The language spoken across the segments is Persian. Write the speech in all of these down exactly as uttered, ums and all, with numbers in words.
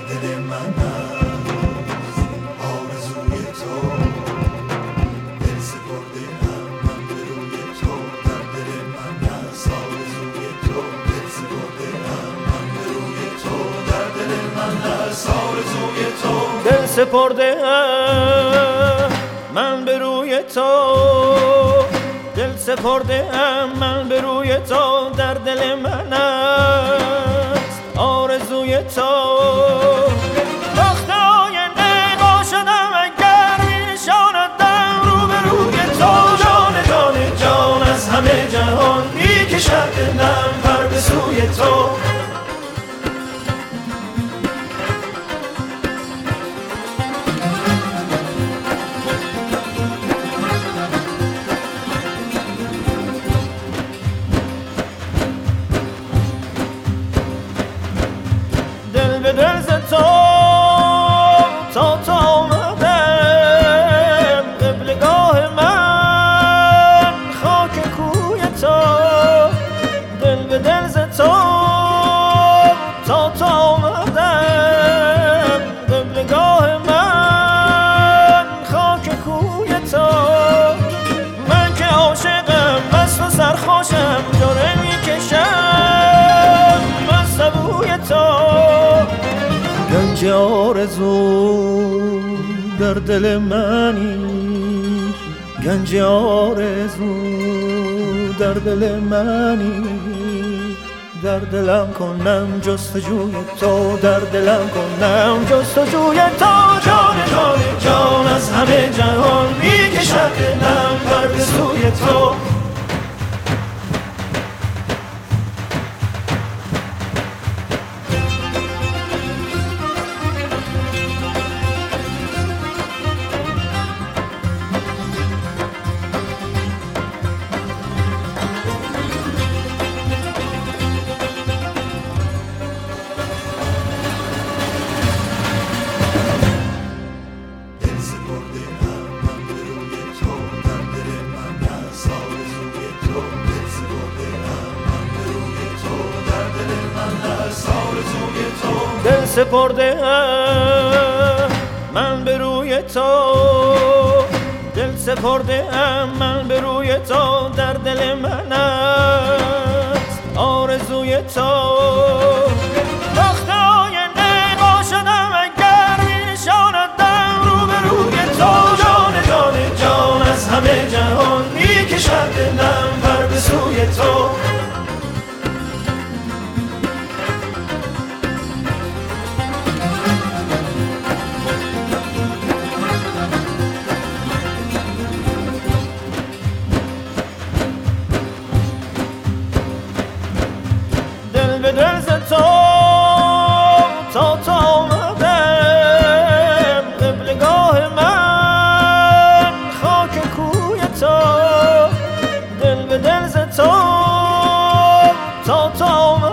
دل من هست آرزوی تو، دل سپرده ام من به روی تو، در دل من هست آرزوی تو، دل سپرده ام من به روی تو، در دل من هست آرزوی تو، دل سپرده ام من به روی تو، دل سپرده ام من به روی تو، در دل من است آرزوی تو. وقت آینده باشدم اگر می نشاندم رو به روی تو، جان جان جان از همه جهان می کشد دلم پر به سوی تو. دل ز تو تا تا آمدم قبلگاه من خاک کوی تو، دل به دل ز تو تا تا آمدم قبلگاه من خاک کوی تو. من که عاشقم مست و سرخوشم جاره میکشم مست بوی تو. گنج آرزو در دل منی، گنج آرزو در دل منی، در دلم کنم جستجوی تو، در دلم کنم جستجوی تو. جان جان جان از همه جهان میکشد دلم پر به سوی تو. دل سپرده ام من به روی تو، دل سپرده ام من به روی تو، در دل من است آرزوی تو. وقت آینده باشدم اگر می نشاندم رو به روی تو، جان جان جان از همه جهان می کشد دلم پر به سوی تو. دل ز تو تا تا آمدم قبلگاه من خاک کوی تو، دل به دل ز تو تا تا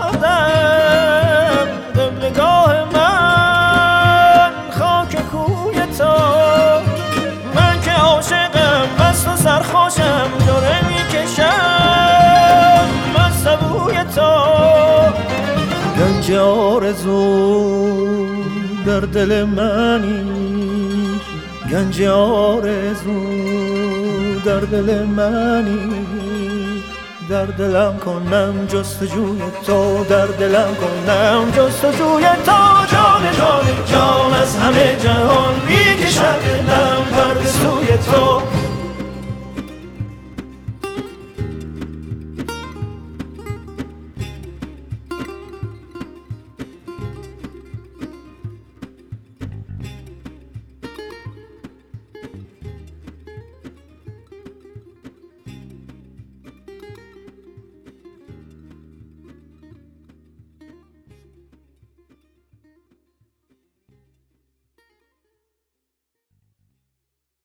آمدم قبلگاه من خاک کوی تو. من که عاشقم مست و سرخوشم جاره میکشم مست بوی تو. گنج آرزو در دل منی، گنج آرزو در دل منی، در دلم کنم جستجوی تو، در دلم کنم جستجوی تو. جان جان جان از همه جهان